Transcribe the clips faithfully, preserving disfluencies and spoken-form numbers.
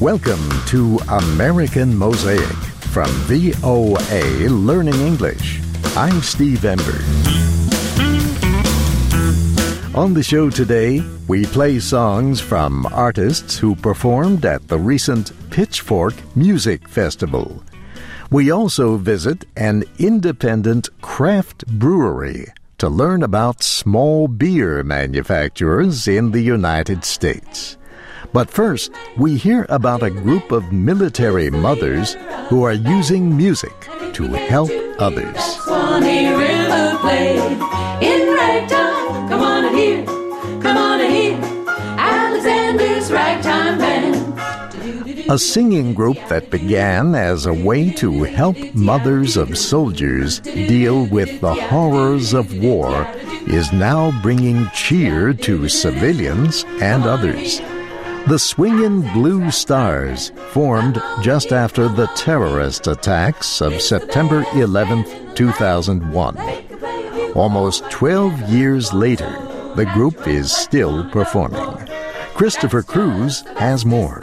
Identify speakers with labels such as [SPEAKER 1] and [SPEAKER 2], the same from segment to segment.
[SPEAKER 1] Welcome to American Mosaic from V O A Learning English. I'm Steve Ember. On the show today, we play songs from artists who performed at the recent Pitchfork Music Festival. We also visit an independent craft brewery to learn about small beer manufacturers in the United States. But first, we hear about a group of military mothers who are using music to help others.
[SPEAKER 2] Swanee River played in ragtime. Come on and hear, come on and hear Alexander's Ragtime Band.
[SPEAKER 1] A singing group that began as a way to help mothers of soldiers deal with the horrors of war is now bringing cheer to civilians and others. The Swingin' Blue Stars formed just after the terrorist attacks of September eleventh, two thousand one. Almost twelve years later, the group is still performing. Christopher Cruz has more.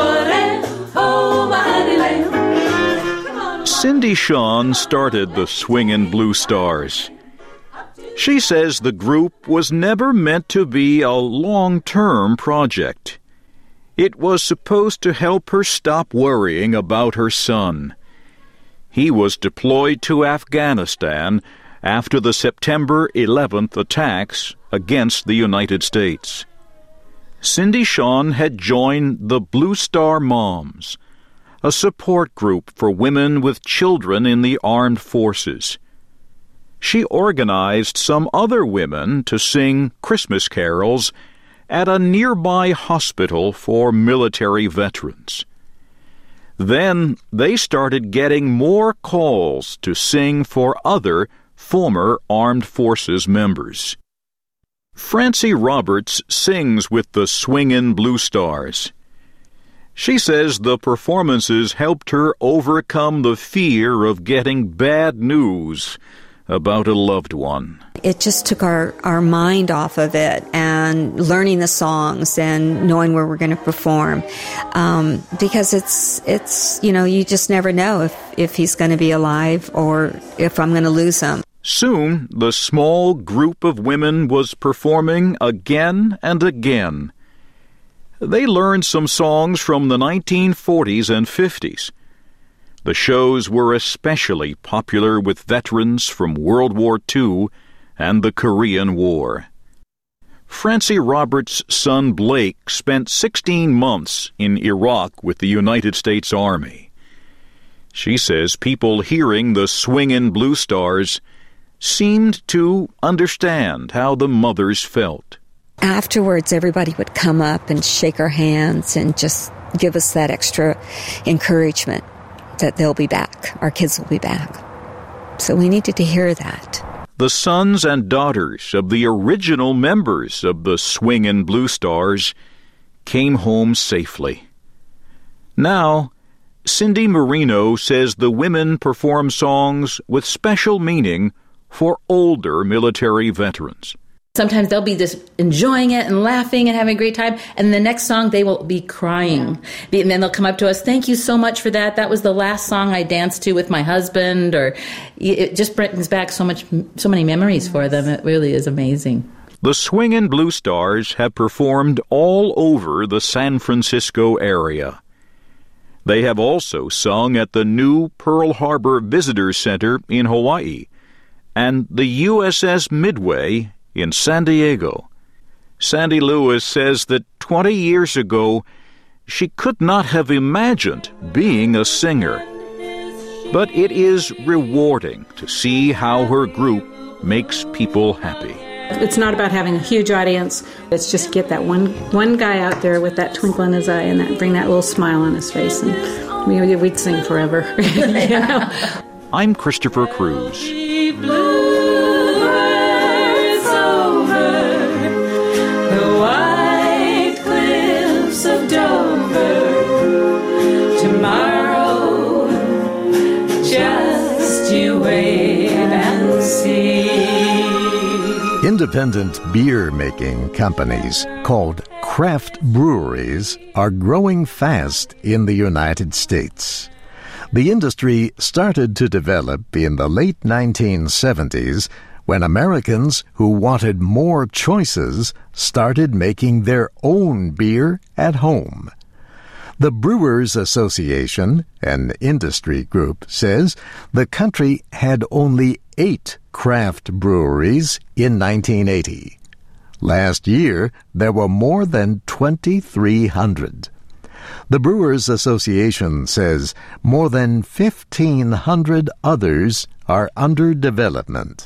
[SPEAKER 3] Cindy Shawn started the Swingin' Blue Stars. She says the group was never meant to be a long-term project. It was supposed to help her stop worrying about her son. He was deployed to Afghanistan after the September eleventh attacks against the United States. Cindy Shawn had joined the Blue Star Moms, a support group for women with children in the armed forces. She organized some other women to sing Christmas carols at a nearby hospital for military veterans. Then they started getting more calls to sing for other former armed forces members. Francie Roberts sings with the Swingin' Blue Stars. She says the performances helped her overcome the fear of getting bad news about a loved one.
[SPEAKER 4] It just took our, our mind off of it and learning the songs and knowing where we're going to perform. Um, because it's, it's, you know, you just never know if, if he's going to be alive or if I'm going to lose him.
[SPEAKER 3] Soon, the small group of women was performing again and again. They learned some songs from the nineteen forties and fifties. The shows were especially popular with veterans from World War Two and the Korean War. Francie Roberts' son Blake spent sixteen months in Iraq with the United States Army. She says people hearing the Swingin' Blue Stars seemed to understand how the mothers felt.
[SPEAKER 4] Afterwards, everybody would come up and shake our hands and just give us that extra encouragement that they'll be back. Our kids will be back. So we needed to hear that.
[SPEAKER 3] The sons and daughters of the original members of the Swingin' Blue Stars came home safely. Now, Cindy Marino says the women perform songs with special meaning for older military veterans.
[SPEAKER 5] Sometimes they'll be just enjoying it and laughing and having a great time, and the next song they will be crying. Yeah. And then they'll come up to us, thank you so much for that. That was the last song I danced to with my husband. Or it just brings back so much, so many memories for them. It really is amazing.
[SPEAKER 3] The Swingin' Blue Stars have performed all over the San Francisco area. They have also sung at the new Pearl Harbor Visitor Center in Hawaii and the U S S Midway in San Diego. Sandy Lewis says that twenty years ago, she could not have imagined being a singer. But it is rewarding to see how her group makes people happy.
[SPEAKER 6] It's not about having a huge audience. It's just get that one one guy out there with that twinkle in his eye and that bring that little smile on his face, and we, we'd sing forever. You know?
[SPEAKER 3] I'm Christopher Cruz.
[SPEAKER 2] Tomorrow, just you wait and see.
[SPEAKER 1] Independent beer-making companies called craft breweries are growing fast in the United States. The industry started to develop in the late nineteen seventies when Americans who wanted more choices started making their own beer at home. The Brewers Association, an industry group, says the country had only eight craft breweries in nineteen eighty. Last year, there were more than twenty-three hundred. The Brewers Association says more than fifteen hundred others are under development.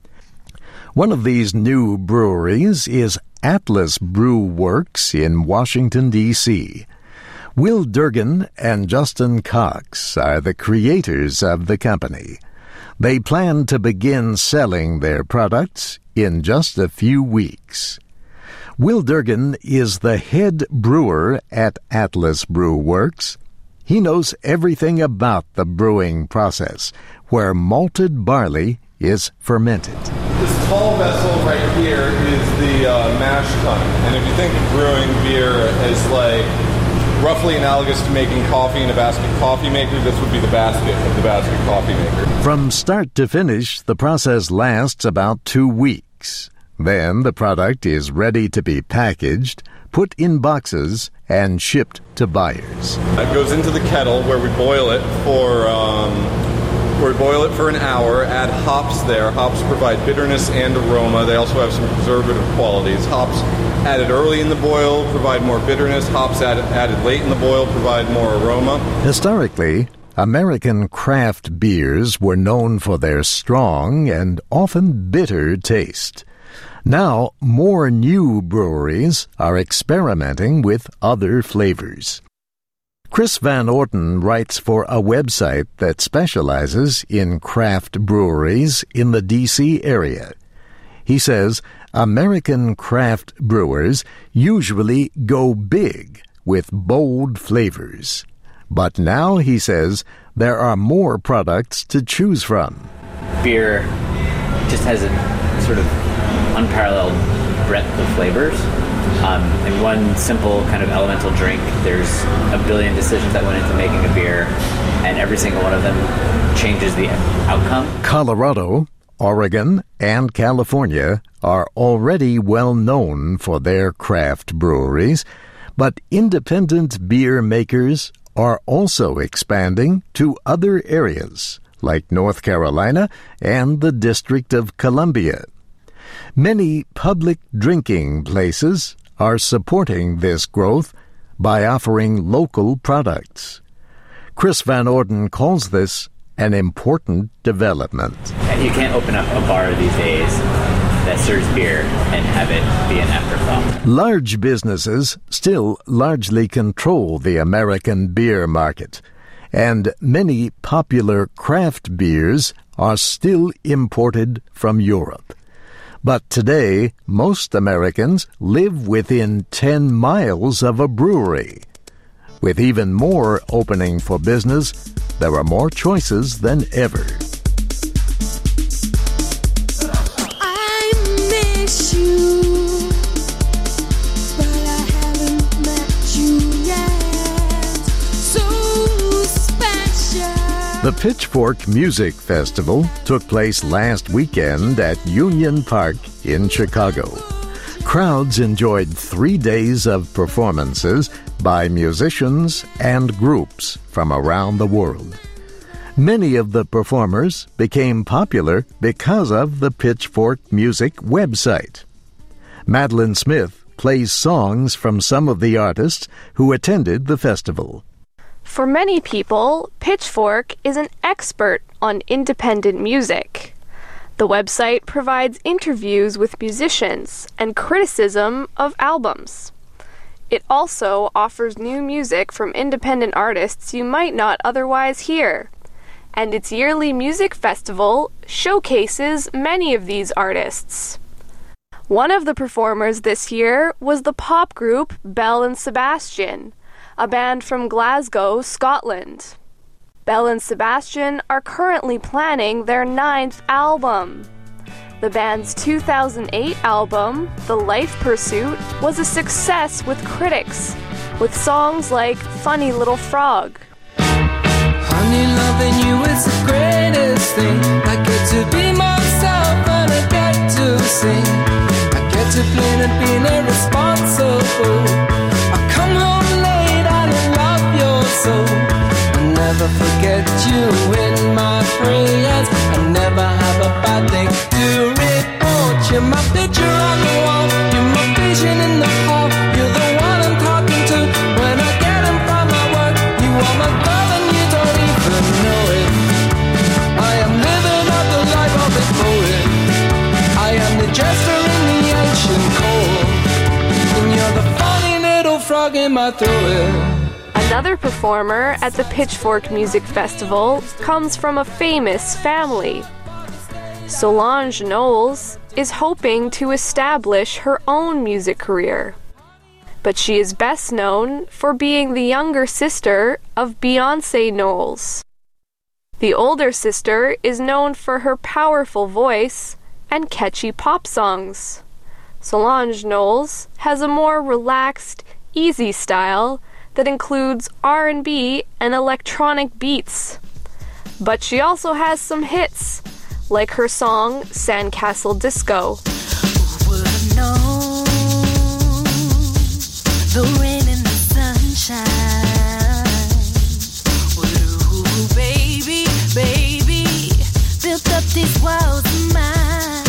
[SPEAKER 1] One of these new breweries is Atlas Brew Works in Washington, D C Will Durgan and Justin Cox are the creators of the company. They plan to begin selling their products in just a few weeks. Will Durgan is the head brewer at Atlas Brew Works. He knows everything about the brewing process, where malted barley is fermented.
[SPEAKER 7] This tall vessel right here is the uh, mash tun. And if you think of brewing beer as like roughly analogous to making coffee in a basket coffee maker, this would be the basket of the basket coffee maker.
[SPEAKER 1] From start to finish, the process lasts about two weeks. Then the product is ready to be packaged, put in boxes, and shipped to buyers.
[SPEAKER 7] It goes into the kettle where we boil it for um, where we boil it for an hour, add hops there. Hops provide bitterness and aroma. They also have some preservative qualities. Hops added early in the boil provide more bitterness. Hops added, added late in the boil provide more aroma.
[SPEAKER 1] Historically, American craft beers were known for their strong and often bitter taste. Now, more new breweries are experimenting with other flavors. Chris Van Orten writes for a website that specializes in craft breweries in the D C area. He says American craft brewers usually go big with bold flavors. But now, he says, there are more products to choose from.
[SPEAKER 8] Beer just has a sort of unparalleled breadth of flavors. Um, in one simple kind of elemental drink, there's a billion decisions that went into making a beer, and every single one of them changes the outcome.
[SPEAKER 1] Colorado, Oregon, and California are already well known for their craft breweries, but independent beer makers are also expanding to other areas, like North Carolina and the District of Columbia. Many public drinking places are supporting this growth by offering local products. Chris Van Orten calls this an important development.
[SPEAKER 8] You can't open up a bar these days that serves beer and have it be an afterthought.
[SPEAKER 1] Large businesses still largely control the American beer market, and many popular craft beers are still imported from Europe. But today, most Americans live within ten miles of a brewery. With even more opening for business, there are more choices than ever.
[SPEAKER 2] I miss you, but I haven't met you yet. So special.
[SPEAKER 1] The Pitchfork Music Festival took place last weekend at Union Park in Chicago. Crowds enjoyed three days of performances by musicians and groups from around the world. Many of the performers became popular because of the Pitchfork Music website. Madeline Smith plays songs from some of the artists who attended the festival.
[SPEAKER 9] For many people, Pitchfork is an expert on independent music. The website provides interviews with musicians and criticism of albums. It also offers new music from independent artists you might not otherwise hear. And its yearly music festival showcases many of these artists. One of the performers this year was the pop group Belle and Sebastian, a band from Glasgow, Scotland. Belle and Sebastian are currently planning their ninth album. The band's two thousand eight album, The Life Pursuit, was a success with critics, with songs like Funny Little Frog.
[SPEAKER 10] Honey, loving you is the greatest thing. I get to be myself and I get to sing. I get to play and being irresponsible. I come home late and I love your soul. I never forget you in my prayers. I never have a bad thing to report. You're my picture on the wall. You're my vision in the hall. You're the one I'm talking to when I get home from my work. You are my girl and you don't even know it. I am living out the life of a poet. I am the jester in the ancient cold. And you're the funny little frog in my throat.
[SPEAKER 9] Another performer at the Pitchfork Music Festival comes from a famous family. Solange Knowles is hoping to establish her own music career, but she is best known for being the younger sister of Beyoncé Knowles. The older sister is known for her powerful voice and catchy pop songs. Solange Knowles has a more relaxed, easy style that includes R and B and electronic beats. But she also has some hits, like her song Sandcastle Disco.
[SPEAKER 11] Who would have known the rain and the sunshine? Ooh, baby, baby, built up these walls of mine.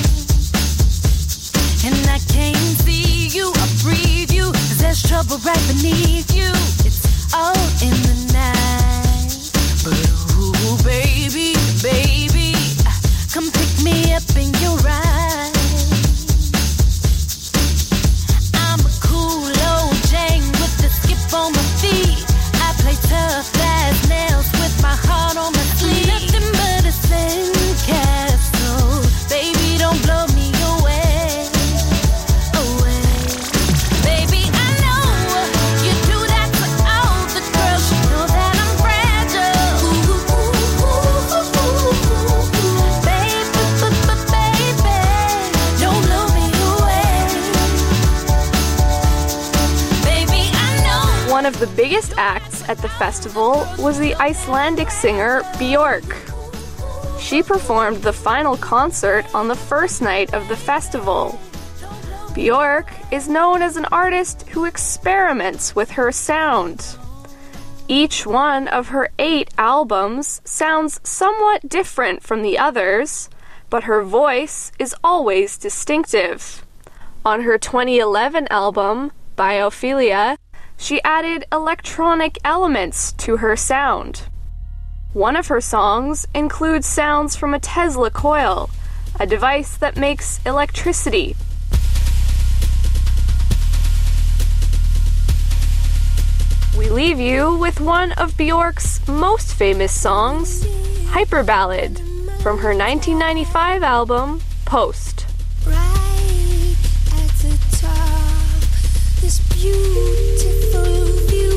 [SPEAKER 11] And I can't see you or breathe you, 'cause there's trouble right beneath you. It's all in the night. But ooh, baby, baby, come pick me up in your ride. I'm a cool old Jane with the skip on my feet. I play tough as nails with my heart on my sleeve. Nothing but a sandcastle. Baby, don't blow me away, away. Baby, I know you do that to all the girls. You know that I'm fragile. Ooh, ooh, ooh, ooh, ooh, ooh. Baby, baby, don't blow me away. Baby, I know.
[SPEAKER 9] One of the biggest acts at the festival was the Icelandic singer Björk. She performed the final concert on the first night of the festival. Björk is known as an artist who experiments with her sound. Each one of her eight albums sounds somewhat different from the others, but her voice is always distinctive. On her twenty eleven album, Biophilia, she added electronic elements to her sound. One of her songs includes sounds from a Tesla coil, a device that makes electricity. We leave you with one of Björk's most famous songs, Hyper Ballad, from her nineteen ninety-five album, Post.
[SPEAKER 11] Right at the top, this beautiful view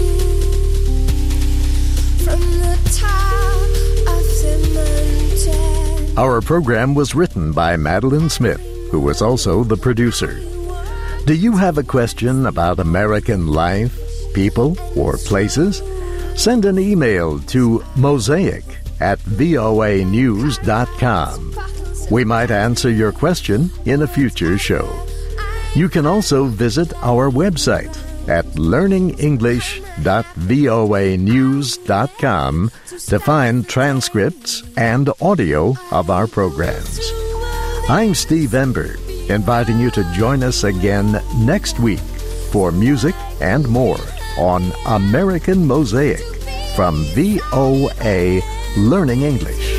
[SPEAKER 11] from the top of the mountain.
[SPEAKER 1] Our program was written by Madeline Smith, who was also the producer. Do you have a question about American life, people, or places? Send an email to mosaic at voa news dot com. We might answer your question in a future show. You can also visit our website at learning english dot voa news dot com to find transcripts and audio of our programs. I'm Steve Ember, inviting you to join us again next week for music and more on American Mosaic from V O A Learning English.